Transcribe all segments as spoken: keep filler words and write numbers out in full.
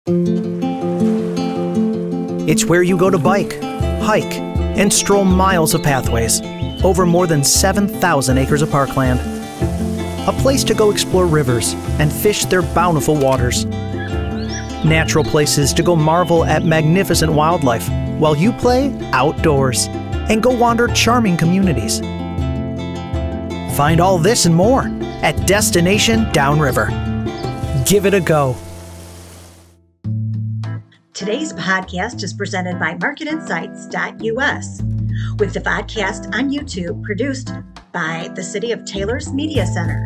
It's where you go to bike, hike, and stroll miles of pathways over more than seven thousand acres of parkland. A place to go explore rivers and fish their bountiful waters. Natural places to go marvel at magnificent wildlife while you play outdoors and go wander charming communities. Find all this and more at Destination Downriver. Give it a go. Today's podcast is presented by market insights dot U S, with the podcast on YouTube produced by the City of Taylor's Media Center.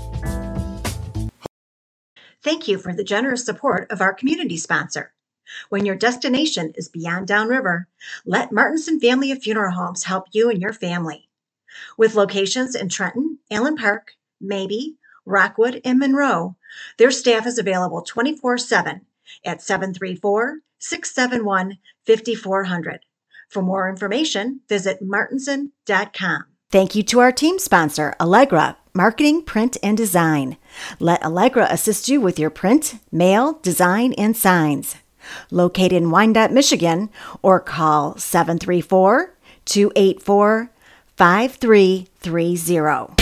Thank you for the generous support of our community sponsor. When your destination is beyond downriver, let Martinson Family of Funeral Homes help you and your family. With locations in Trenton, Allen Park, Mabee, Rockwood, and Monroe, their staff is available twenty-four seven at seven three four, six seven one, five four zero zero. For more information, visit martinson dot com. Thank you to our team sponsor, Allegra, Marketing, Print, and Design. Let Allegra assist you with your print, mail, design, and signs. Located in Wyandotte, Michigan, or call seven three four, two eight four, five three three zero.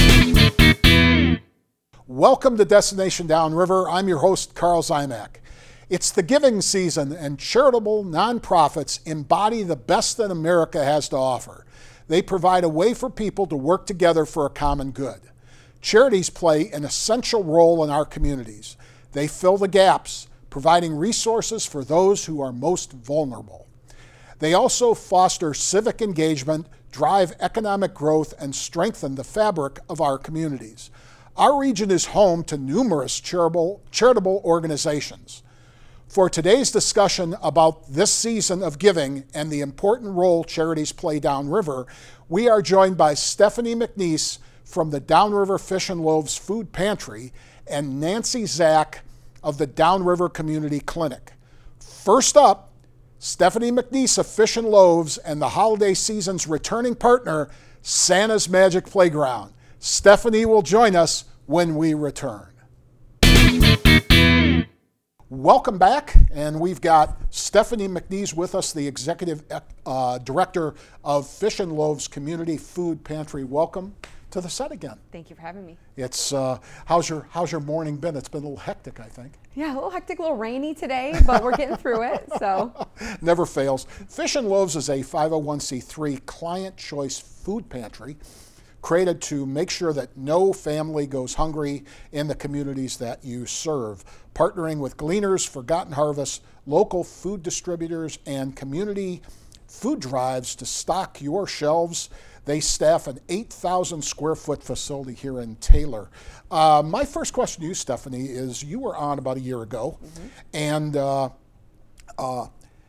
Welcome to Destination Downriver. I'm your host, Carl Zymak. It's the giving season, and charitable nonprofits embody the best that America has to offer. They provide a way for people to work together for a common good. Charities play an essential role in our communities. They fill the gaps, providing resources for those who are most vulnerable. They also foster civic engagement, drive economic growth, and strengthen the fabric of our communities. Our region is home to numerous charitable, charitable organizations. For today's discussion about this season of giving and the important role charities play downriver, we are joined by Stephanie McNeese from the Downriver Fish and Loaves Food Pantry and Nancy Zach of the Downriver Community Clinic. First up, Stephanie McNeese of Fish and Loaves and the holiday season's returning partner, Santa's Magic Playground. Stephanie will join us when we return. Welcome back, and we've got Stephanie McNeese with us, the Executive uh, Director of Fish and Loaves Community Food Pantry. Welcome to the set again. Thank you for having me. It's uh, how's your how's your morning been? It's been a little hectic, I think. Yeah, a little hectic, a little rainy today, but we're getting through it. So never fails. Fish and Loaves is a five oh one c three client choice food pantry created to make sure that no family goes hungry in the communities that you serve, partnering with Gleaners, Forgotten Harvest, local food distributors, and community food drives to stock your shelves. They staff an eight thousand square foot facility here in Taylor. Uh, my first question to you, Stephanie, is you were on about a year ago, mm-hmm. and uh, uh,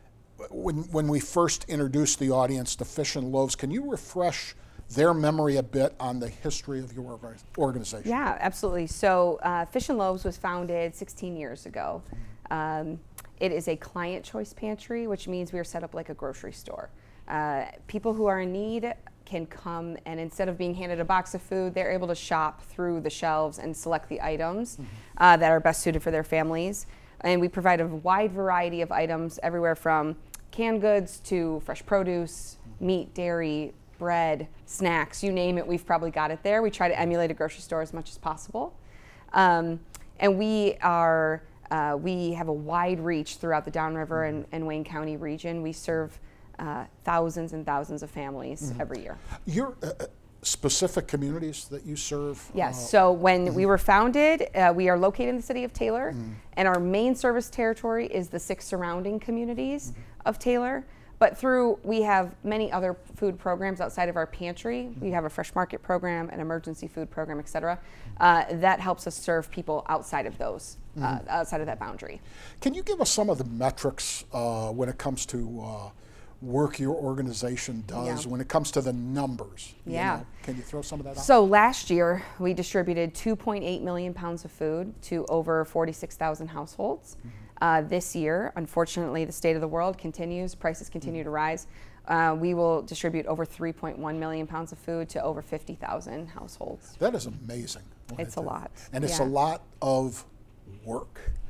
when, when we first introduced the audience to Fish and Loaves, can you refresh their memory a bit on the history of your organization? Yeah, absolutely. So uh, Fish and Loaves was founded sixteen years ago. Um, it is a client choice pantry, which means we are set up like a grocery store. Uh, people who are in need can come, and instead of being handed a box of food, they're able to shop through the shelves and select the items mm-hmm. uh, that are best suited for their families. And we provide a wide variety of items, everywhere from canned goods to fresh produce, meat, dairy, bread, snacks, you name it, we've probably got it there. We try to emulate a grocery store as much as possible. Um, and we are, uh, we have a wide reach throughout the Downriver and, and Wayne County region. We serve uh, thousands and thousands of families mm-hmm. every year. Your uh, specific communities that you serve? Yes, uh, so when mm-hmm. we were founded, uh, we are located in the city of Taylor, mm-hmm. and our main service territory is the six surrounding communities mm-hmm. of Taylor. But through, we have many other food programs outside of our pantry. We have a fresh market program, an emergency food program, et cetera. Uh, that helps us serve people outside of those, uh, mm-hmm. outside of that boundary. Can you give us some of the metrics uh, when it comes to uh, work your organization does, yeah. when it comes to the numbers? Yeah. You know, can you throw some of that out? So last year, we distributed two point eight million pounds of food to over forty-six thousand households. Mm-hmm. Uh, this year, unfortunately, the state of the world continues, prices continue mm-hmm. to rise. Uh, we will distribute over three point one million pounds of food to over fifty thousand households. That is amazing. It's a lot. And it's yeah. a lot of work.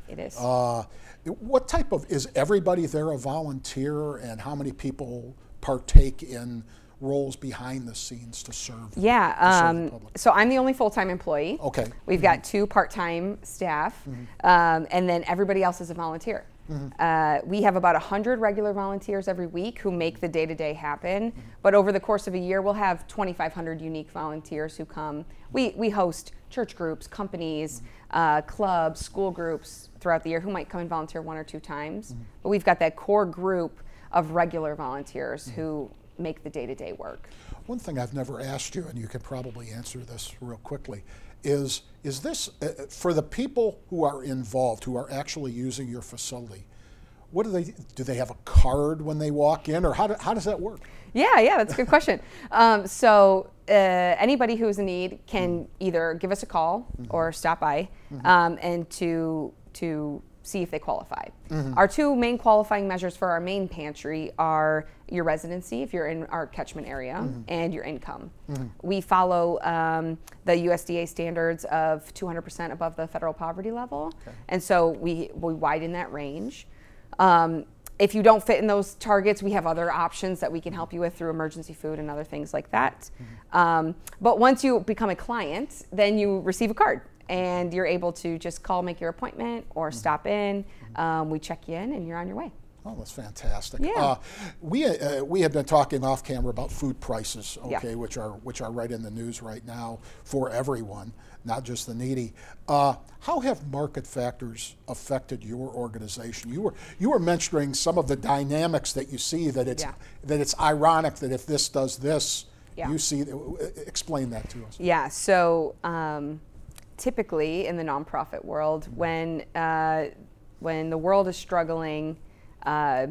It is. Uh, what type of, is everybody there a volunteer, and how many people partake in roles behind the scenes to serve, Yeah, to serve um, the public? so I'm the only full-time employee. Okay. We've got two part-time staff, um, and then everybody else is a volunteer. Uh, we have about one hundred regular volunteers every week who make the day-to-day happen, but over the course of a year, we'll have twenty-five hundred unique volunteers who come. We, we host church groups, companies, uh, clubs, school groups throughout the year who might come and volunteer one or two times. But we've got that core group of regular volunteers who make the day-to-day work. One thing I've never asked you, and you can probably answer this real quickly, is is this, uh, for the people who are involved, who are actually using your facility, what do they, do they have a card when they walk in, or how, do, how does that work? Yeah, yeah, that's a good question. Um, so uh, anybody who is in need can either give us a call or stop by um, and to to see if they qualify. Mm-hmm. Our two main qualifying measures for our main pantry are your residency, if you're in our catchment area, Mm-hmm. and your income. We follow um, the U S D A standards of two hundred percent above the federal poverty level, and so we, we widen that range. Um, if you don't fit in those targets, we have other options that we can help you with through emergency food and other things like that. Um, but once you become a client, then you receive a card, and you're able to just call, make your appointment, or stop in. Um, we check you in, and you're on your way. Oh, that's fantastic. Yeah. Uh, we uh, we have been talking off camera about food prices, Yeah. okay, which are which are right in the news right now for everyone, not just the needy. Uh, how have market factors affected your organization? You were you were mentioning some of the dynamics that you see, that it's Yeah. that it's ironic that if this does this, Yeah. you see. Explain that to us. Yeah, so um, typically in the nonprofit world, when uh, when the world is struggling, uh,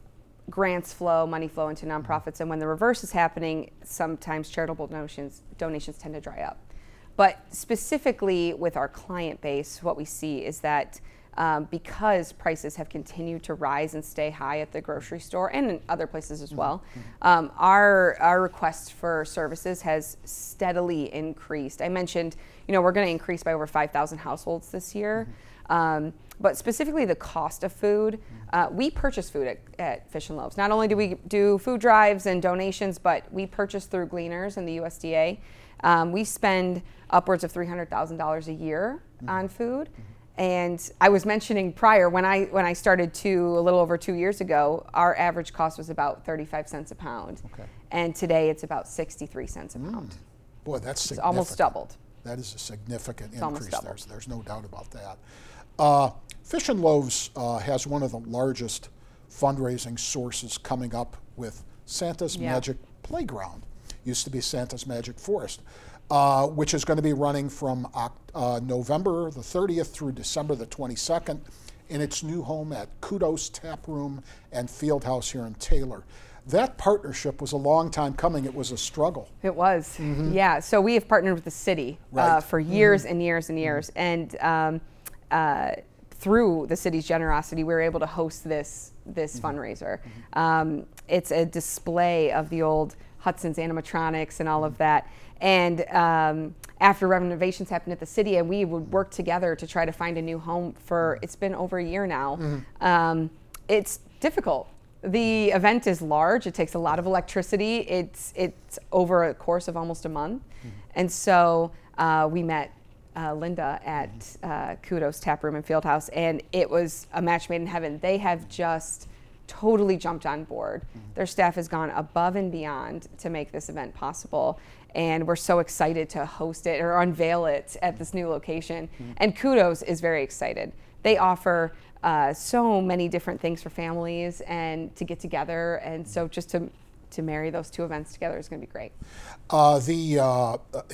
grants flow, money flow into nonprofits, and when the reverse is happening, sometimes charitable donations donations tend to dry up. But specifically with our client base, what we see is that um, because prices have continued to rise and stay high at the grocery store and in other places as well, um, our our request for services has steadily increased. I mentioned, you know, we're going to increase by over five thousand households this year. Um, but specifically the cost of food, uh, we purchase food at, at Fish and Loaves. Not only do we do food drives and donations, but we purchase through Gleaners and the U S D A. Um, we spend upwards of three hundred thousand dollars a year on food. And I was mentioning prior, when I when I started two, a little over two years ago, our average cost was about thirty-five cents a pound. Okay. And today it's about sixty-three cents a pound. Boy, that's It's significant. almost doubled. That is a significant It's almost increase. doubled. There's, there's no doubt about that. Uh, Fish and Loaves uh, has one of the largest fundraising sources coming up with Santa's Yeah. Magic Playground. Used to be Santa's Magic Forest, uh, which is going to be running from Oct- uh, November the thirtieth through December the twenty-second in its new home at Kudos Tap Room and Fieldhouse here in Taylor. That partnership was a long time coming. It was a struggle. It was, yeah. So we have partnered with the city uh, Right. for years and years and years, and um, uh, through the city's generosity, we were able to host this this fundraiser. Um, it's a display of the old Hudson's animatronics and all of that. And um, after renovations happened at the city, and we would work together to try to find a new home for. It's been over a year now. Um, it's difficult. The event is large. It takes a lot of electricity. It's it's over a course of almost a month, and so uh, we met uh, Linda at uh, Kudos Tap Room and Fieldhouse, and it was a match made in heaven. They have just totally jumped on board. Their staff has gone above and beyond to make this event possible, and we're so excited to host it or unveil it at this new location. And Kudos is very excited. They offer uh, so many different things for families and to get together, and so just to to marry those two events together is going to be great. Uh, the uh,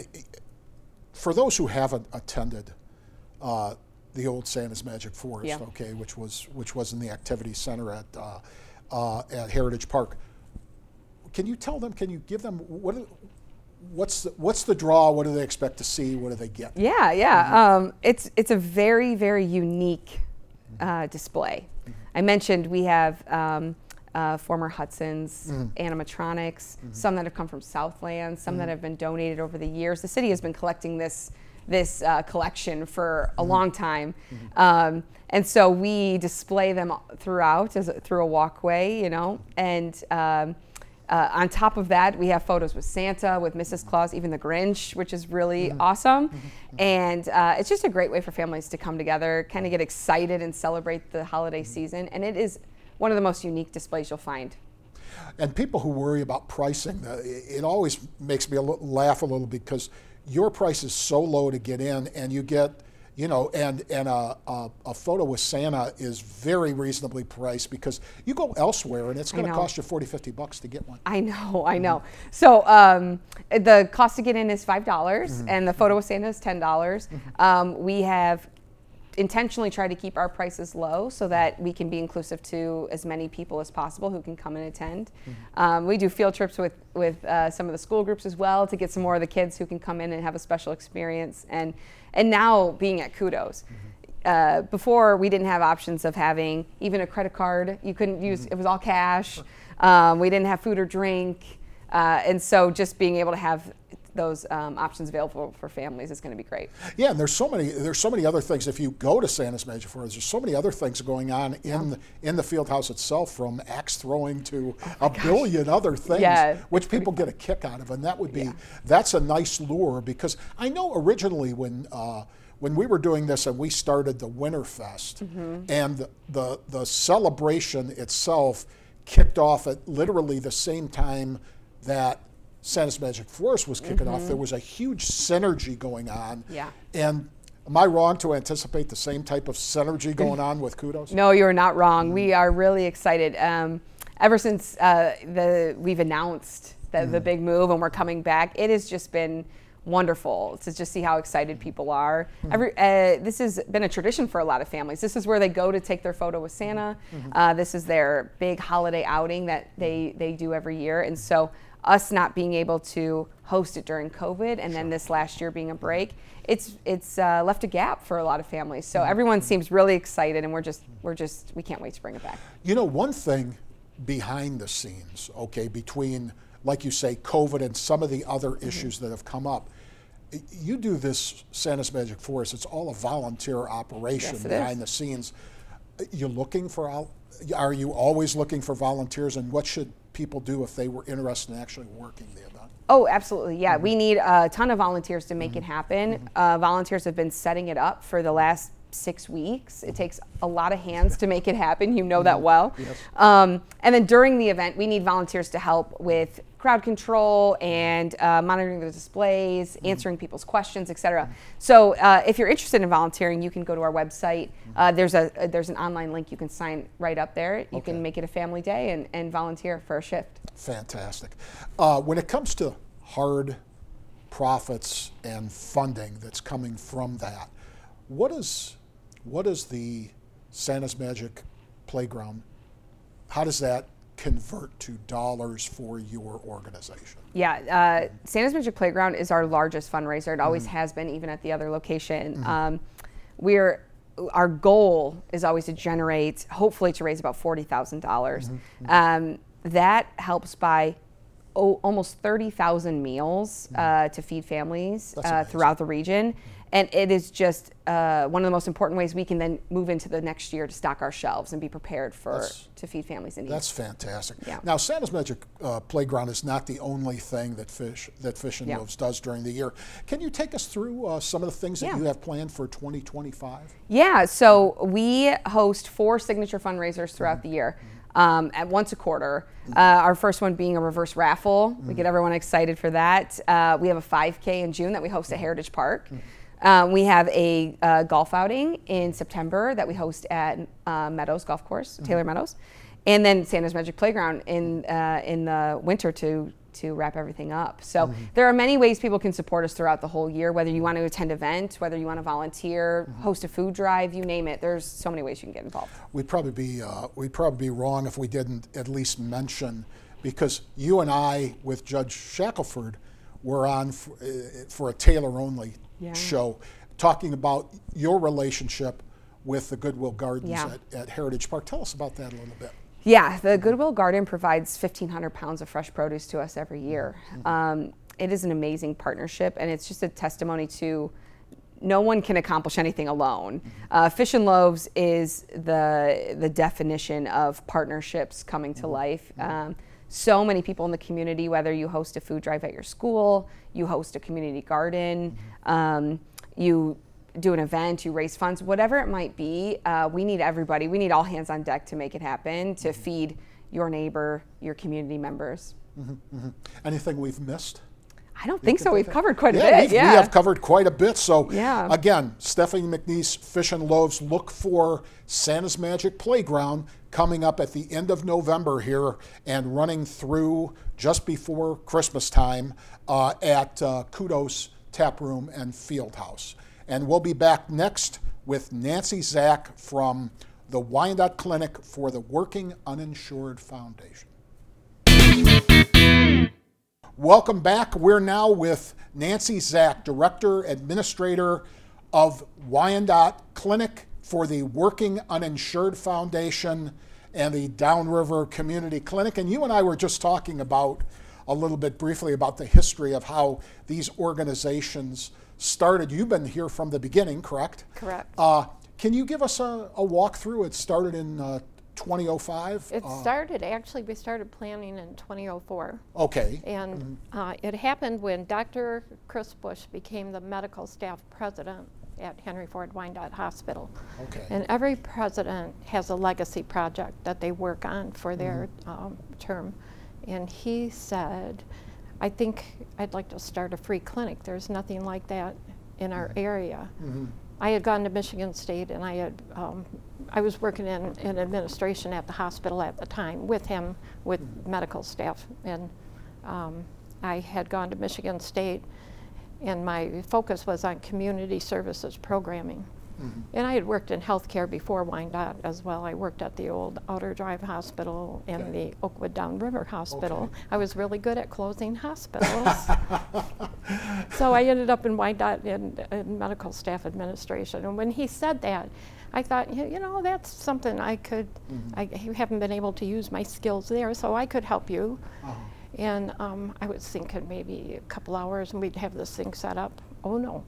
for those who haven't attended uh, the old Santa's Magic Forest, Yeah. okay, which was which was in the activity center at uh, uh, at Heritage Park, can you tell them? Can you give them what? What's the, what's the draw? What do they expect to see? What do they get? Yeah, yeah. Um, it's it's a very very unique uh, display. I mentioned we have um, uh, former Hudson's animatronics, some that have come from Southland, some that have been donated over the years. The city has been collecting this this uh, collection for a long time. Mm-hmm. Um, and so we display them throughout as a, through a walkway, you know, and um, uh, on top of that, we have photos with Santa, with Missus Claus, even the Grinch, which is really mm-hmm. awesome. Mm-hmm. And uh, it's just a great way for families to come together, kind of get excited and celebrate the holiday mm-hmm. season. And it is one of the most unique displays you'll find. And people who worry about pricing, uh, it always makes me a little, laugh a little because your price is so low to get in, and you get, you know, and and a, a, a photo with Santa is very reasonably priced because you go elsewhere and it's going to cost you forty, fifty bucks to get one. I know, I know. Mm-hmm. So um, the cost to get in is five dollars, mm-hmm. and the photo with Santa is ten dollars. Mm-hmm. Um, we have intentionally try to keep our prices low so that we can be inclusive to as many people as possible who can come and attend. Mm-hmm. Um, we do field trips with, with uh, some of the school groups as well to get some more of the kids who can come in and have a special experience. And, and now being at Kudos. Mm-hmm. Uh, before we didn't have options of having even a credit card. You couldn't use, mm-hmm. it was all cash. Um, we didn't have food or drink. Uh, and so just being able to have those um, options available for families is going to be great. Yeah, and there's so many there's so many other things. If you go to Santa's Magic Forest, there's so many other things going on in yeah. the, in the field house itself, from axe throwing to oh a gosh. billion other things, yeah, which people get a kick out of, and that would be yeah. that's a nice lure, because I know originally when uh, when we were doing this and we started the Winterfest, mm-hmm. and the, the the celebration itself kicked off at literally the same time that Santa's Magic Forest was kicking mm-hmm. off. There was a huge synergy going on. Yeah. And am I wrong to anticipate the same type of synergy going on with Kudos? No, you're not wrong. Mm-hmm. We are really excited. Um, ever since uh, the we've announced the, mm-hmm. the big move and we're coming back, it has just been wonderful to just see how excited people are. Mm-hmm. Every, uh, this has been a tradition for a lot of families. This is where they go to take their photo with Santa. Mm-hmm. Uh, this is their big holiday outing that they, they do every year. And so us not being able to host it during COVID and then this last year being a break, it's it's uh, left a gap for a lot of families. So everyone seems really excited, and we're just we're just we can't wait to bring it back. You know, one thing behind the scenes, okay, between, like you say, COVID and some of the other mm-hmm. issues that have come up, you do this Santa's Magic Forest. It's all a volunteer operation. Yes, behind is. the scenes. You're looking for, are you always looking for volunteers, and what should people do if they were interested in actually working the event? Oh, absolutely, yeah. Mm-hmm. We need a ton of volunteers to make mm-hmm. it happen. Mm-hmm. Uh, volunteers have been setting it up for the last six weeks. It takes a lot of hands to make it happen. You know that well. Yes. Um, and then during the event, we need volunteers to help with crowd control and uh, monitoring the displays, mm-hmm. answering people's questions, et cetera. So uh, if you're interested in volunteering, you can go to our website. Uh, there's a, a there's an online link you can sign right up there. You okay. can make it a family day and, and volunteer for a shift. Fantastic. Uh, when it comes to hard profits and funding that's coming from that, what is what is the Santa's Magic Playground? How does that convert to dollars for your organization? Yeah, uh, Santa's Magic Playground is our largest fundraiser. It always mm-hmm. has been, even at the other location. Mm-hmm. Um, we're our goal is always to generate, hopefully, to raise about forty thousand dollars. Mm-hmm. Um, that helps buy oh, almost thirty thousand meals mm-hmm. uh, to feed families uh, throughout the region. Mm-hmm. And it is just uh, one of the most important ways we can then move into the next year to stock our shelves and be prepared for that's, to feed families in need. That's fantastic. Yeah. Now, Santa's Magic uh, Playground is not the only thing that Fish that Fish and yeah. Loaves does during the year. Can you take us through uh, some of the things that yeah. you have planned for twenty twenty-five? Yeah. So we host four signature fundraisers throughout mm-hmm. the year. Um, at once a quarter. Uh, our first one being a reverse raffle. Mm-hmm. We get everyone excited for that. Uh, we have a five K in June that we host at Heritage Park. Mm-hmm. Uh, we have a uh, golf outing in September that we host at uh, Meadows Golf Course, Taylor mm-hmm. Meadows, and then Santa's Magic Playground in uh, in the winter to to wrap everything up. So mm-hmm. there are many ways people can support us throughout the whole year, whether you want to attend an event, whether you want to volunteer, mm-hmm. host a food drive, you name it. There's so many ways you can get involved. We'd probably be uh, we'd probably be wrong if we didn't at least mention, because you and I with Judge Shackelford were on for, uh, for a Taylor only yeah. show, talking about your relationship with the Goodwill Gardens yeah. at, at Heritage Park. Tell us about that a little bit. Yeah, the Goodwill Garden provides fifteen hundred pounds of fresh produce to us every year. Mm-hmm. Um, it is an amazing partnership, and it's just a testimony to no one can accomplish anything alone. Uh, Fish and Loaves is the the definition of partnerships coming to life. Um, so many people in the community, whether you host a food drive at your school, you host a community garden, um, you do an event, you raise funds, whatever it might be, uh, we need everybody. We need all hands on deck to make it happen, to feed your neighbor, your community members. Mm-hmm, mm-hmm. Anything we've missed? I don't think so. We've covered quite a yeah, bit. We've, Yeah, we have covered quite a bit. So yeah. Again, Stephanie McNeese, Fish and Loaves, look for Santa's Magic Playground coming up at the end of November here and running through just before Christmas time uh, at uh, Kudos Tap Room and Field House. And we'll be back next with Nancy Zach from the Wyandotte Clinic for the Working Uninsured Foundation. Welcome back. We're now with Nancy Zach, Director, Administrator of Wyandotte Clinic for the Working Uninsured Foundation and the Downriver Community Clinic. And you and I were just talking about a little bit briefly about the history of how these organizations started. You've been here from the beginning, correct? Correct. Uh, can you give us a, a walkthrough? It started in uh, twenty oh five? It uh, started, actually, we started planning in twenty oh four. Okay. And mm-hmm. uh, it happened when Doctor Chris Bush became the medical staff president at Henry Ford Wyandotte Hospital. Okay. And every president has a legacy project that they work on for their mm-hmm. um, term. And he said, I think I'd like to start a free clinic. There's nothing like that in our area. Mm-hmm. I had gone to Michigan State, and I had um, I was working in, in administration at the hospital at the time with him, with mm-hmm. medical staff, and um, I had gone to Michigan State, and my focus was on community services programming. Mm-hmm. And I had worked in healthcare before Wyandotte as well. I worked at the old Outer Drive Hospital and okay. the Oakwood Downriver Hospital. Okay. I was really good at closing hospitals. So I ended up in Wyandotte in, in medical staff administration. And when he said that, I thought, you know, that's something I could, mm-hmm. I haven't been able to use my skills there, so I could help you. Uh-huh. And um, I was thinking maybe a couple hours and we'd have this thing set up. Oh no.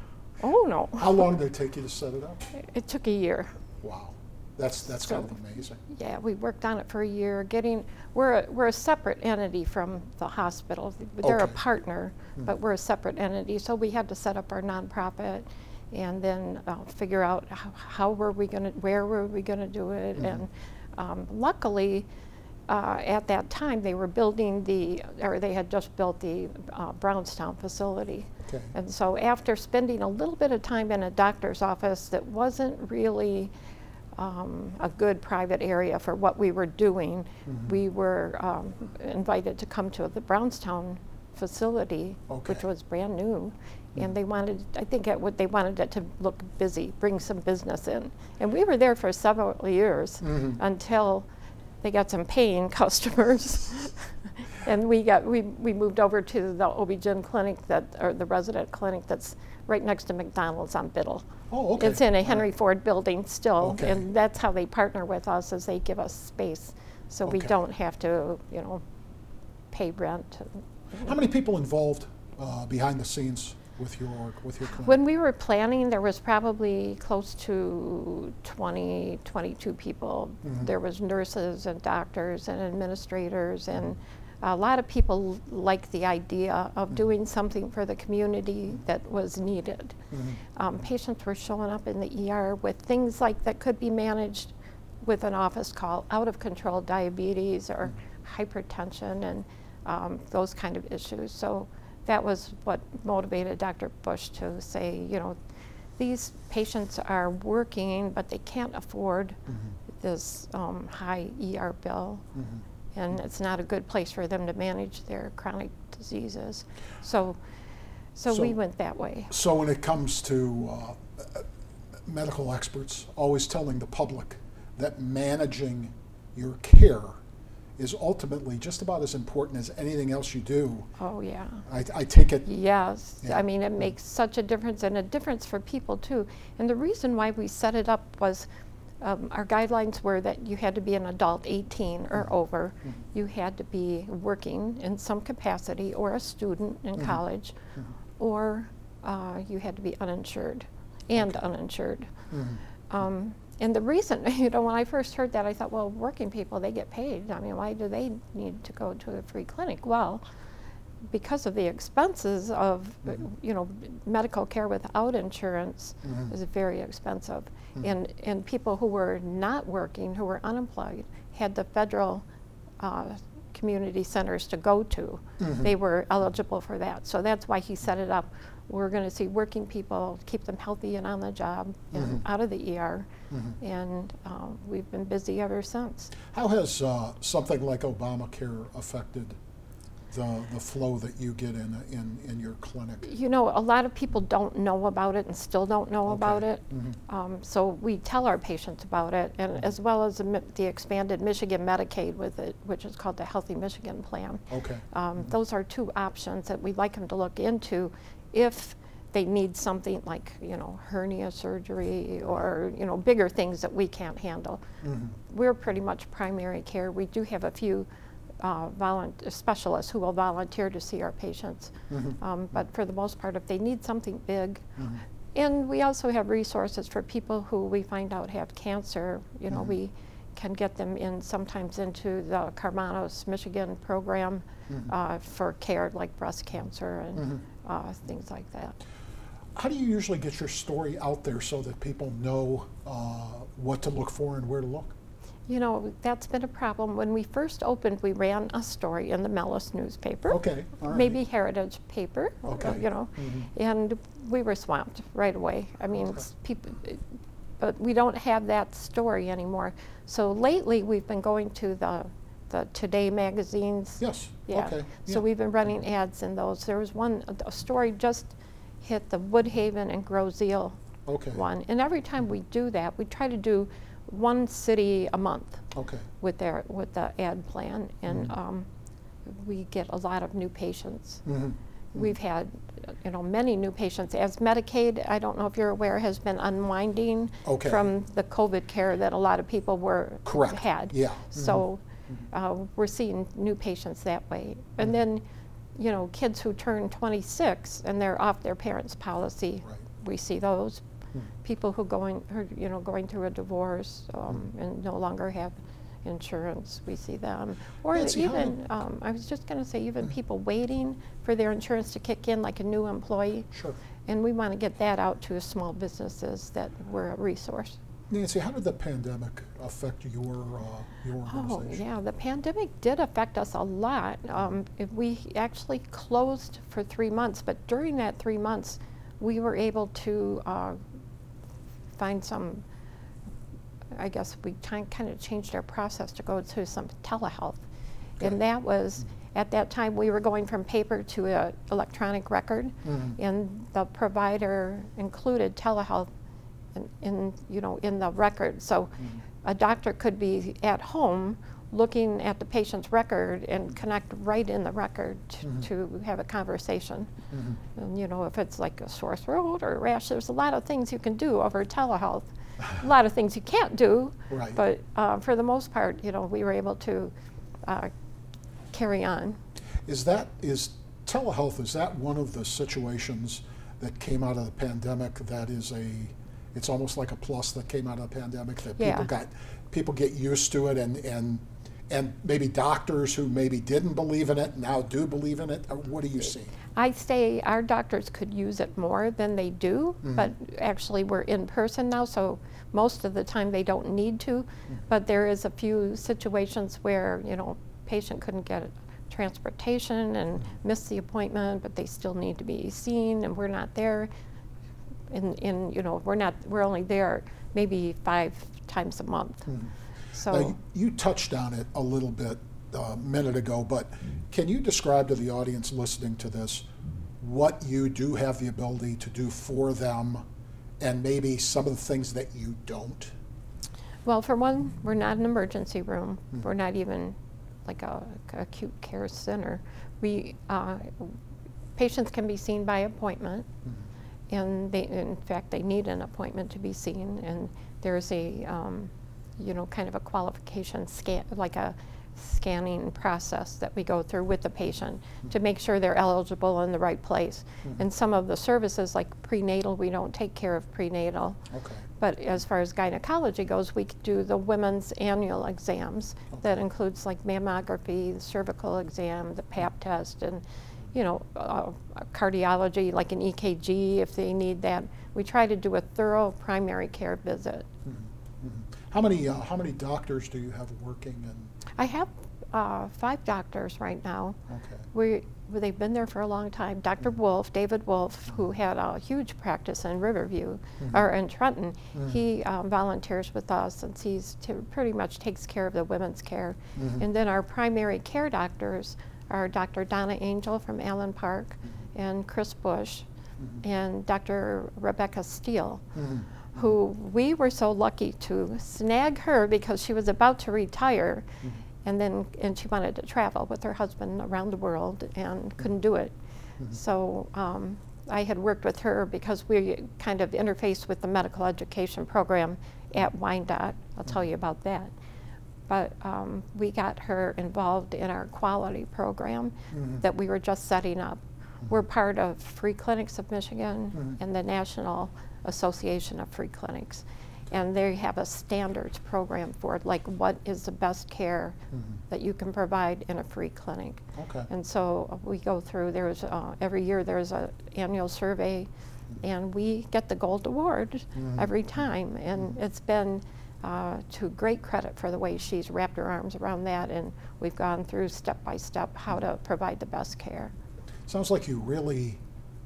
Oh no. How long did it take you to set it up? It took a year. Wow. That's that's so, kind of amazing. Yeah, we worked on it for a year. Getting we're a, we're a separate entity from the hospital. They're okay. a partner, mm-hmm. but we're a separate entity. So we had to set up our nonprofit, and then uh, figure out how, how were we going to, where were we going to do it, mm-hmm. and um, luckily. Uh, at that time, they were building the, or they had just built the uh, Brownstown facility. Okay. And so after spending a little bit of time in a doctor's office that wasn't really um, a good private area for what we were doing, mm-hmm. we were um, invited to come to the Brownstown facility, okay. which was brand new. Mm-hmm. And they wanted, I think it would, they wanted it to look busy, bring some business in. And we were there for several years mm-hmm. until they got some paying customers, and we got we, we moved over to the O B G Y N clinic that, or the resident clinic that's right next to McDonald's on Biddle. Oh, okay. It's in a Henry Ford building still, okay. and that's how they partner with us, is they give us space, so okay. we don't have to, you know, pay rent. How many people involved uh, behind the scenes with your with your clinic? When we were planning, there was probably close to twenty, twenty-two people. Mm-hmm. There was nurses and doctors and administrators, and a lot of people liked the idea of mm-hmm. doing something for the community that was needed. Mm-hmm. Um, patients were showing up in the E R with things like that could be managed with an office call, out of control diabetes or mm-hmm. hypertension and um, those kind of issues. So that was what motivated Doctor Bush to say, you know, these patients are working, but they can't afford mm-hmm. this um, high E R bill, mm-hmm. and it's not a good place for them to manage their chronic diseases. So, so, so we went that way. So when it comes to uh, medical experts, always telling the public that managing your care is ultimately just about as important as anything else you do. Oh yeah. I, I take it. Yes, yeah. I mean it makes such a difference, and a difference for people too. And the reason why we set it up was um, our guidelines were that you had to be an adult eighteen or mm-hmm. over, mm-hmm. you had to be working in some capacity or a student in mm-hmm. college, mm-hmm. or uh, you had to be uninsured and Okay. uninsured. Mm-hmm. Um, and the reason, you know, when I first heard that, I thought, well, working people, they get paid. I mean, why do they need to go to a free clinic? Well, because of the expenses of, Mhm. you know, medical care without insurance Mhm. is very expensive. Mhm. And, and people who were not working, who were unemployed, had the federal uh, community centers to go to. Mhm. They were eligible for that. So that's why he set it up. We're going to see working people, keep them healthy and on the job and Mhm. out of the E R. Mhm. And uh, we've been busy ever since. How has uh, something like Obamacare affected the, the flow that you get in, in, in your clinic? You know, a lot of people don't know about it and still don't know Okay. about it. Mhm. Um, so we tell our patients about it, and as well as the, mi- the expanded Michigan Medicaid with it, which is called the Healthy Michigan Plan. Okay. Um, Those are two options that we'd like them to look into if they need something like, you know, hernia surgery or, you know, bigger things that we can't handle. Mhm. We're pretty much primary care. We do have a few uh, volunt- specialists who will volunteer to see our patients. Mhm. Um, but for the most part, if they need something big, Mhm. and we also have resources for people who we find out have cancer, you know, Mhm. we can get them in sometimes into the Carmanos, Michigan program Mhm. uh, for care like breast cancer and Mhm. uh, things like that. How do you usually get your story out there so that people know uh, what to look for and where to look? You know, that's been a problem. When we first opened, we ran a story in the Mellis newspaper. Okay, all right. Maybe Heritage paper, uh, Okay. you know, Mhm. and we were swamped right away. I mean, Okay. s- people, but we don't have that story anymore. So lately, we've been going to the, the Today magazines. Yes, Yeah. okay. So yeah. we've been running ads in those. There was one, a, a story just hit the Woodhaven and Groseal Okay. one. And every time we do that, we try to do one city a month Okay. with their with the ad plan, and Mhm. um, we get a lot of new patients. Mhm. We've had, you know, many new patients. As Medicaid, I don't know if you're aware, has been unwinding Okay. from the COVID care that a lot of people were Correct. had. Yeah. So uh, we're seeing new patients that way, and then, you know, kids who turn twenty-six and they're off their parents' policy, Right. we see those. Hmm. People who going, who, you know, going through a divorce um, and no longer have insurance, we see them. Or Nancy, how even, do- um, I was just going to say, even people waiting for their insurance to kick in, like a new employee. Sure. And we want to get that out to small businesses that we're a resource. Nancy, how did the pandemic affect your uh, your Oh, organization? yeah, the pandemic did affect us a lot. Um, if we actually closed for three months, but during that three months, we were able to uh, find some, I guess we kind of changed our process to go to some telehealth. Okay. And that was, at that time, we were going from paper to an electronic record, Mhm. and the provider included telehealth in, in, you know, in the record. So Mhm. a doctor could be at home looking at the patient's record and connect right in the record t- Mhm. to have a conversation. Mhm. And you know, if it's like a sore throat or a rash, there's a lot of things you can do over telehealth. A lot of things you can't do, Right. but uh, for the most part, you know, we were able to uh, carry on. Is that is telehealth? Is that one of the situations that came out of the pandemic that is a? It's almost like a plus that came out of the pandemic that Yeah. people got people get used to it, and and and maybe doctors who maybe didn't believe in it now do believe in it. Or what do you see? I say our doctors could use it more than they do, Mhm. but actually we're in person now, so most of the time they don't need to. But there is a few situations where, you know, patient couldn't get transportation and missed the appointment, but they still need to be seen, and we're not there. In, in you know, we're not, we're only there maybe five times a month. Mhm. So. Now, you, you touched on it a little bit a minute ago, but can you describe to the audience listening to this what you do have the ability to do for them, and maybe some of the things that you don't? Well, for one, we're not an emergency room. Mm. We're not even like a, a acute care center. We uh, patients can be seen by appointment, Mm. and they, in fact, they need an appointment to be seen. And there's a, um, you know, kind of a qualification scan, like a scanning process that we go through with the patient to make sure they're eligible in the right place. Mm-hmm. And some of the services like prenatal, we don't take care of prenatal. Okay. But as far as gynecology goes, we do the women's annual exams. That includes like mammography, the cervical exam, the pap test, and you know, uh, cardiology, like an E K G if they need that. We try to do a thorough primary care visit. Mm-hmm. How many uh, how many doctors do you have working? And I have uh, five doctors right now. okay. We, they've been there for a long time. Doctor Wolf, David Wolf, who had a huge practice in Riverview, Mm-hmm. or in Trenton, Mm-hmm. he um, volunteers with us and he's t pretty much takes care of the women's care. Mm-hmm. And then our primary care doctors are Doctor Donna Angel from Allen Park Mm-hmm. and Chris Bush Mm-hmm. and Doctor Rebecca Steele, Mm-hmm. who we were so lucky to snag her because she was about to retire. Mm-hmm. And then, and she wanted to travel with her husband around the world and couldn't do it. Mm-hmm. So um, I had worked with her because we kind of interfaced with the medical education program at Wyandotte. I'll tell you about that. But um, we got her involved in our quality program Mm-hmm. that we were just setting up. We're part of Free Clinics of Michigan Mm-hmm. and the National Association of Free Clinics. And they have a standards program for it, like what is the best care Mm-hmm. that you can provide in a free clinic. Okay. And so uh, we go through, there's, uh, every year there's an annual survey, and we get the gold award Mm-hmm. every time. And it's been uh, to great credit for the way she's wrapped her arms around that, and we've gone through step by step how to provide the best care. Sounds like you really,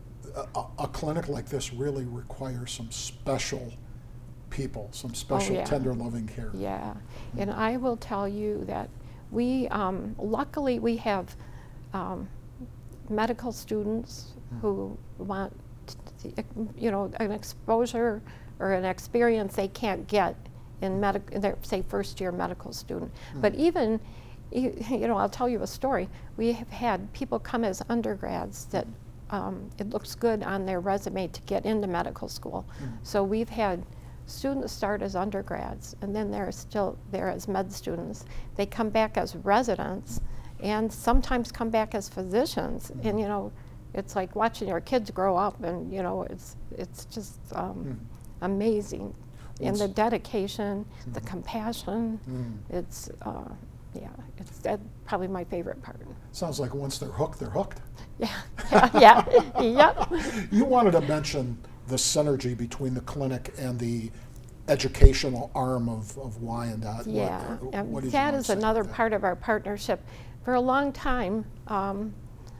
a, a clinic like this really requires some special people, some special yeah. tender loving care. Yeah, and I will tell you that we, um, luckily we have um, medical students who want, t- you know, an exposure or an experience they can't get in medical, their, say, first year medical student. But even, you, you know, I'll tell you a story. We have had people come as undergrads that um, it looks good on their resume to get into medical school. So we've had students start as undergrads, and then they're still there as med students. They come back as residents, and sometimes come back as physicians. And you know, it's like watching your kids grow up, and you know, it's it's just um, amazing. And the dedication, the compassion, it's uh, yeah, it's that's probably my favorite part. Sounds like once they're hooked, they're hooked. Yeah, yeah, yeah, yep. You wanted to mention the synergy between the clinic and the educational arm of, of Wyandotte. Yeah, What, and what did you that want to is say about another that? part of our partnership. For a long time, um,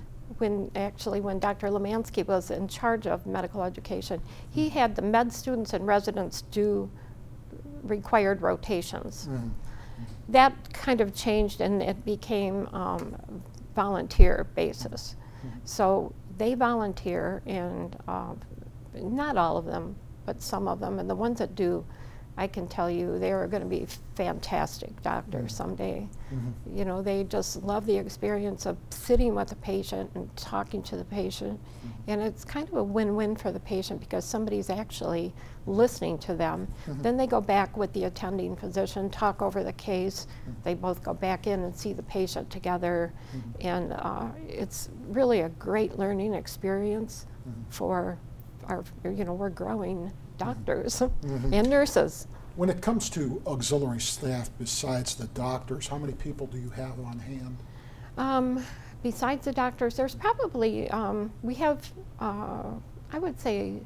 when actually when Doctor Lemansky was in charge of medical education, he had the med students and residents do required rotations. Mhm. That kind of changed, and it became um, volunteer basis. So they volunteer, and uh, not all of them, but some of them, and the ones that do, I can tell you they are going to be fantastic doctors someday. Mm-hmm. You know, they just love the experience of sitting with the patient and talking to the patient. Mm-hmm. And it's kind of a win-win for the patient because somebody's actually listening to them. Mm-hmm. Then they go back with the attending physician, talk over the case. Mm-hmm. They both go back in and see the patient together. Mm-hmm. And uh, it's really a great learning experience Mm-hmm. for our, you know, we're growing doctors Mm-hmm. and nurses. When it comes to auxiliary staff besides the doctors, how many people do you have on hand? Um, besides the doctors, there's probably, um, we have, uh, I would say,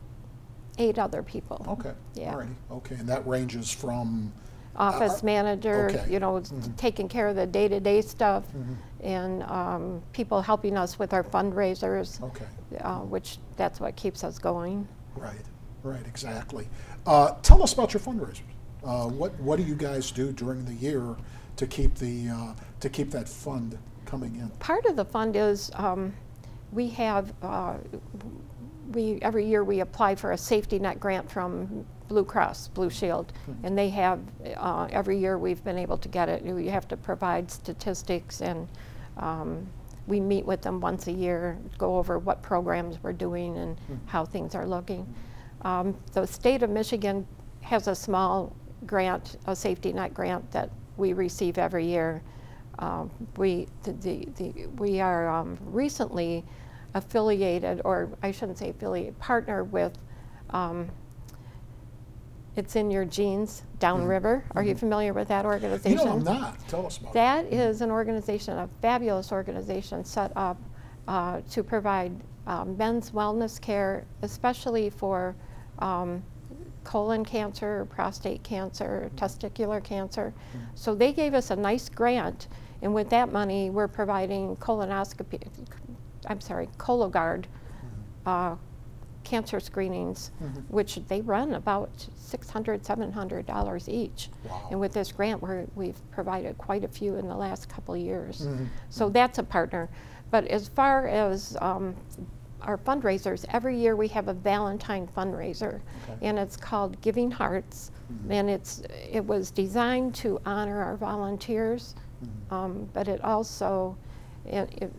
eight other people. Okay. Yeah. All righty. Okay. And that ranges from Office Uh, manager, okay. you know, s- taking care of the day-to-day stuff, and um, people helping us with our fundraisers, okay. uh, which that's what keeps us going. Right. Right. Exactly. Uh, tell us about your fundraisers. Uh, what What do you guys do during the year to keep the uh, to keep that fund coming in? Part of the fund is um, we have uh, we every year we apply for a safety net grant from Blue Cross Blue Shield, and they have uh, every year we've been able to get it. You have to provide statistics, and um, we meet with them once a year, go over what programs we're doing and how things are looking. Um, the state of Michigan has a small grant, a safety net grant that we receive every year. um, we the, the, the we are um, recently affiliated, or I shouldn't say affiliate, partner with. Um, it's in your genes, Downriver. Are you familiar with that organization? You know, I'm not. Tell us about That it. is an organization, a fabulous organization set up uh, to provide um, men's wellness care, especially for um, colon cancer, prostate cancer, testicular cancer. Mm-hmm. So they gave us a nice grant, and with that money, we're providing colonoscopy, I'm sorry, Cologuard mm-hmm. uh, cancer screenings, mm-hmm. which they run about six hundred dollars, seven hundred dollars each. Wow. And with this grant, we're, we've provided quite a few in the last couple of years. Mm-hmm. So that's a partner. But as far as um, our fundraisers, every year we have a Valentine fundraiser, okay. and it's called Giving Hearts, mm-hmm. and it's it was designed to honor our volunteers, mm-hmm. um, but it also, it, it,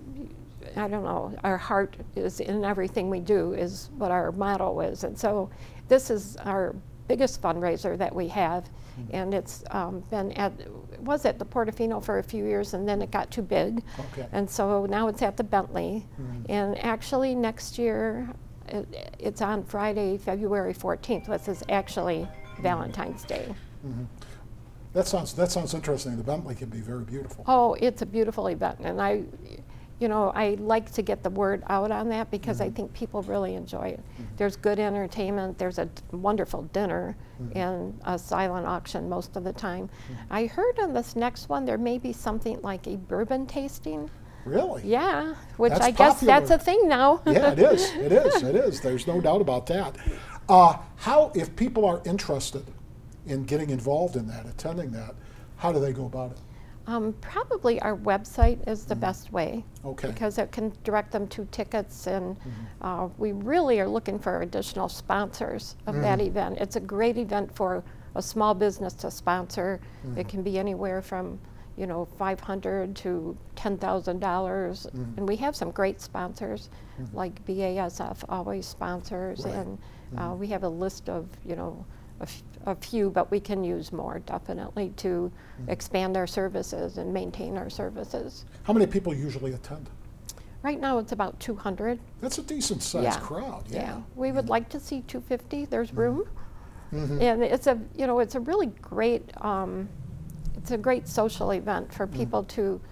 I don't know, our heart is in everything we do is what our motto is. And so this is our biggest fundraiser that we have. Mm-hmm. And it's um, been at, it was at the Portofino for a few years, and then it got too big. Okay. And so now it's at the Bentley. Mm-hmm. And actually next year, it, it's on Friday, February fourteenth, which is actually mm-hmm. Valentine's Day. Mm-hmm. That sounds, that sounds interesting. The Bentley can be very beautiful. Oh, it's a beautiful event. And I, you know, I like to get the word out on that because mm-hmm. I think people really enjoy it. Mm-hmm. There's good entertainment, there's a d- wonderful dinner, mm-hmm. and a silent auction most of the time. Mm-hmm. I heard on this next one there may be something like a bourbon tasting. Really? Yeah, which that's I guess popular. that's a thing now. Yeah, it is, it is, it is. There's no doubt about that. Uh, how, if people are interested in getting involved in that, attending that, how do they go about it? Um, probably our website is the mm-hmm. best way, okay. because it can direct them to tickets, and mm-hmm. uh, we really are looking for additional sponsors of mm-hmm. that event. It's a great event for a small business to sponsor. Mm-hmm. It can be anywhere from, you know, five hundred dollars to ten thousand dollars, mm-hmm. and we have some great sponsors, mm-hmm. like B A S F always sponsors, right. and uh, mm-hmm. we have a list of, you know, A, f- a few, but we can use more definitely to mm-hmm. expand our services and maintain our services. How many people usually attend? Right now it's about two hundred. That's a decent sized yeah. crowd. Yeah. yeah. We would mm-hmm. like to see two hundred fifty. There's mm-hmm. room. Mm-hmm. And it's a, you know, it's a really great, um, it's a great social event for people mm-hmm. to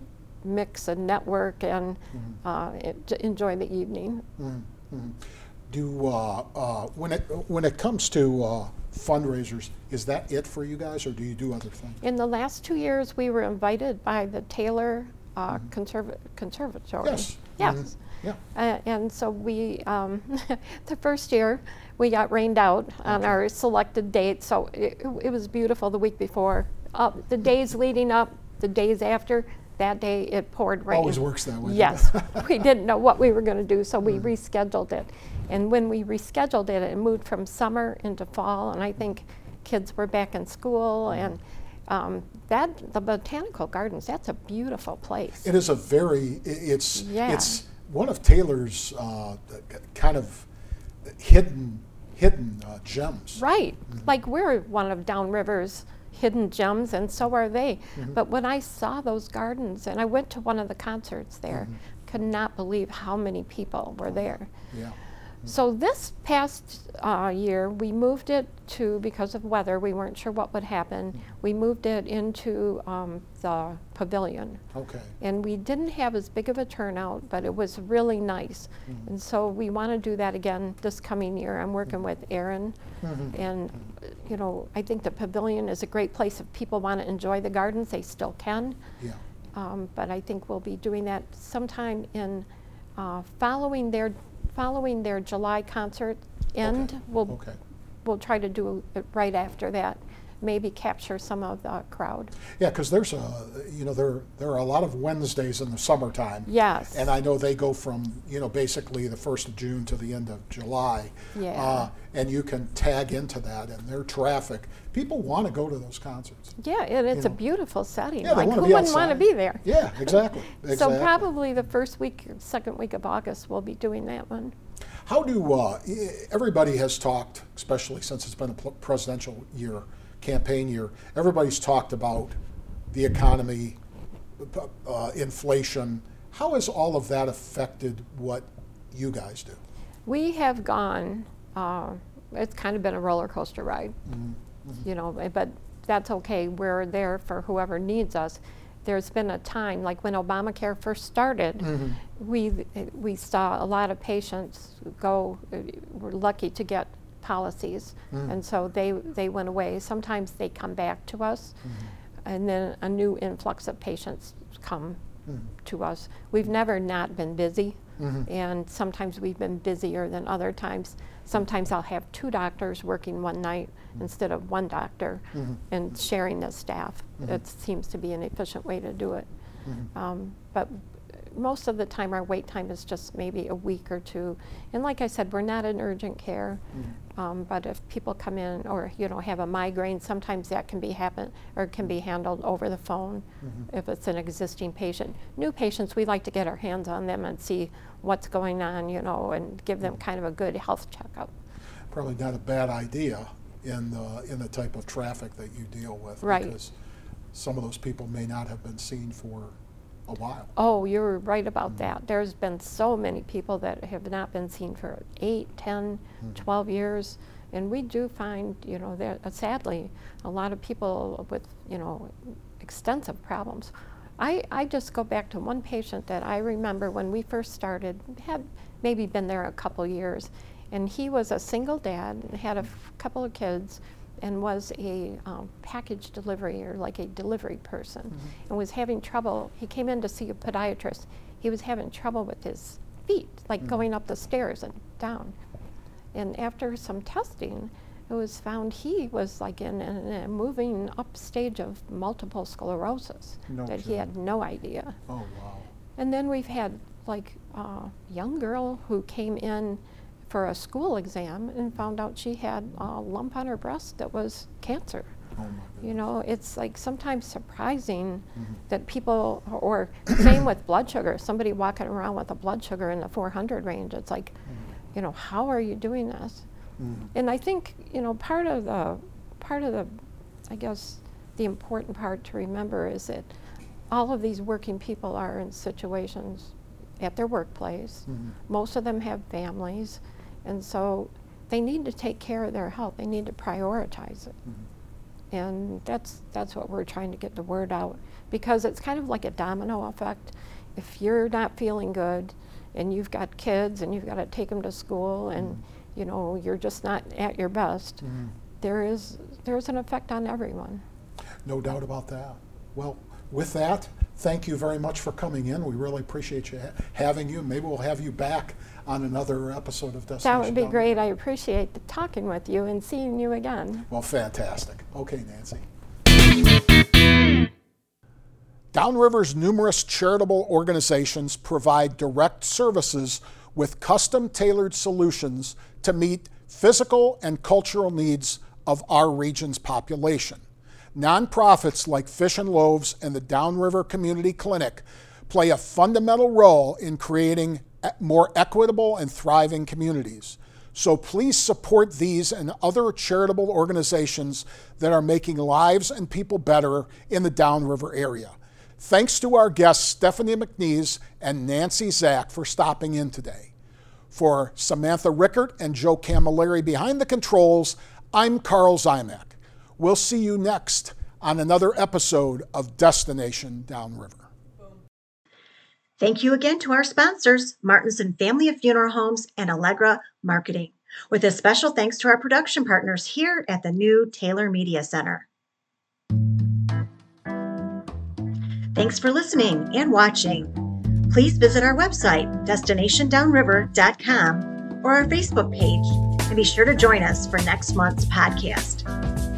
mix and network and mm-hmm. uh, it, enjoy the evening. Mm-hmm. Do uh, uh, when it when it comes to uh, fundraisers, is that it for you guys, or do you do other things? In the last two years, we were invited by the Taylor uh, mm-hmm. Conserv- Conservatory. Yes. Yes. Mm-hmm. Yeah. Uh, and so we, um, the first year, we got rained out on okay. our selected date. So it, it was beautiful the week before. Uh, the days leading up, the days after, that day it poured rain. Always works that way. Yes. We didn't know what we were going to do, so we mm. rescheduled it. And when we rescheduled it, it moved from summer into fall, and I think kids were back in school, mm. and um, that the Botanical Gardens, that's a beautiful place. It is a very, it's yeah. it's one of Taylor's uh, kind of hidden hidden uh, gems. Right. Mm-hmm. Like we're one of Downriver's hidden gems, and so are they. Mm-hmm. But when I saw those gardens, and I went to one of the concerts there, mm-hmm. could not believe how many people were there. Yeah. So this past uh, year, we moved it to, because of weather, we weren't sure what would happen, mm-hmm. we moved it into um, the pavilion. Okay. And we didn't have as big of a turnout, but it was really nice. Mm-hmm. And so we want to do that again this coming year. I'm working mm-hmm. with Aaron, mm-hmm. and you know, I think the pavilion is a great place. If people want to enjoy the gardens, they still can. Yeah. Um, but I think we'll be doing that sometime in uh, following their Following their July concert end, okay. we'll okay. we'll try to do it right after that. Maybe capture some of the crowd. Yeah, because there's a, you know, there there are a lot of Wednesdays in the summertime. Yes. And I know they go from, you know, basically the first of June to the end of July. Yeah. Uh, and you can tag into that, and their traffic. People want to go to those concerts. Yeah, and it's you a know. beautiful setting. Yeah, like they who be wouldn't want to be there? Yeah, exactly. exactly. So probably the first week, second week of August, we'll be doing that one. How do uh, everybody has talked, especially since it's been a presidential year, campaign year, everybody's talked about the economy uh, inflation. How has all of that affected what you guys do? We have gone, uh, it's kind of been a roller coaster ride, mm-hmm. Mm-hmm. you know, but that's okay. We're there for whoever needs us. There's been a time, like when Obamacare first started, mm-hmm. we we saw a lot of patients go, uh, were lucky to get policies, mm-hmm. and so they, they went away. Sometimes they come back to us, mm-hmm. and then a new influx of patients come mm-hmm. to us. We've never not been busy, mm-hmm. and sometimes we've been busier than other times. Sometimes I'll have two doctors working one night mm-hmm. instead of one doctor, mm-hmm. and sharing the staff. Mm-hmm. It seems to be an efficient way to do it. Mm-hmm. Um, but most of the time our wait time is just maybe a week or two. And like I said, we're not in urgent care, mm-hmm. um, but if people come in or you know have a migraine, sometimes that can be happen or can be handled over the phone, mm-hmm. if it's an existing patient. New patients, we like to get our hands on them and see what's going on, you know, and give them kind of a good health checkup. Probably not a bad idea in the, in the type of traffic that you deal with, right. because some of those people may not have been seen for a while. Oh, you're right about mm-hmm. that. There's been so many people that have not been seen for eight, ten, mm-hmm. twelve years, and we do find, you know, there, uh, sadly, a lot of people with, you know, extensive problems. I, I just go back to one patient that I remember when we first started, had maybe been there a couple years, and he was a single dad, had a f- couple of kids, and was a um, package delivery or like a delivery person, mm-hmm. and was having trouble. He came in to see a podiatrist. He was having trouble with his feet, like mm-hmm. going up the stairs and down. And after some testing, it was found he was like in, in a moving up stage of multiple sclerosis no that kidding. He had no idea. Oh, wow. And then we've had like a young girl who came in for a school exam and found out she had a lump on her breast that was cancer. Oh my goodness. You know, it's like sometimes surprising mm-hmm. that people, or same with blood sugar, somebody walking around with a blood sugar in the four hundred range, it's like, mm-hmm. you know, how are you doing this? Mm-hmm. And I think, you know, part of the, part of the, I guess, the important part to remember is that all of these working people are in situations at their workplace. Mm-hmm. Most of them have families, and so they need to take care of their health. They need to prioritize it. Mm-hmm. And that's that's what we're trying to get the word out, because it's kind of like a domino effect. If you're not feeling good and you've got kids and you've got to take them to school and mm-hmm. you know, you're just not at your best, mm-hmm. there is there's an effect on everyone. No doubt about that. Well, with that, thank you very much for coming in. We really appreciate you ha- having you. Maybe we'll have you back on another episode of Destination That would be Down great. I appreciate the talking with you and seeing you again. Well, fantastic. Okay, Nancy. Downriver's numerous charitable organizations provide direct services with custom-tailored solutions to meet physical and cultural needs of our region's population. Nonprofits like Fish and Loaves and the Downriver Community Clinic play a fundamental role in creating more equitable and thriving communities. So please support these and other charitable organizations that are making lives and people better in the Downriver area. Thanks to our guests Stephanie McNeese and Nancy Zach for stopping in today. For Samantha Rickert and Joe Camilleri behind the controls, I'm Carl Zymak. We'll see you next on another episode of Destination Downriver. Thank you again to our sponsors, Martinson Family of Funeral Homes and Allegra Marketing, with a special thanks to our production partners here at the new Taylor Media Center. Thanks for listening and watching. Please visit our website, destination downriver dot com, or our Facebook page, and be sure to join us for next month's podcast.